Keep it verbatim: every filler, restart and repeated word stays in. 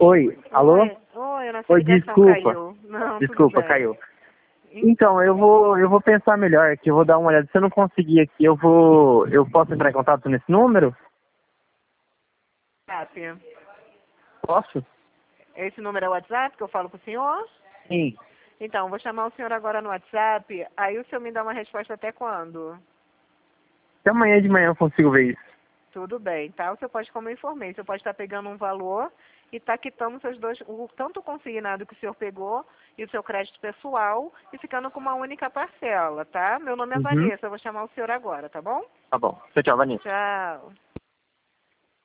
Oi, alô? Oi, oi, a nossa Oi, ligação desculpa. caiu. Não, Desculpa, tudo bem. caiu. Então, eu vou, eu vou pensar melhor aqui, eu vou dar uma olhada. Se eu não conseguir aqui, eu vou, eu posso entrar em contato nesse número? WhatsApp. Posso? Esse número é o WhatsApp que eu falo pro senhor? Sim. Então, vou chamar o senhor agora no WhatsApp, aí o senhor me dá uma resposta até quando? Até amanhã de manhã eu consigo ver isso. Tudo bem, tá? O senhor pode, como eu informei, o senhor pode estar pegando um valor e tá quitando seus dois, o, tanto o consignado que o senhor pegou e o seu crédito pessoal e ficando com uma única parcela, tá? Meu nome é Uhum. Vanessa, eu vou chamar o senhor agora, tá bom? Tá bom. Tchau, tchau, Vanessa. Tchau.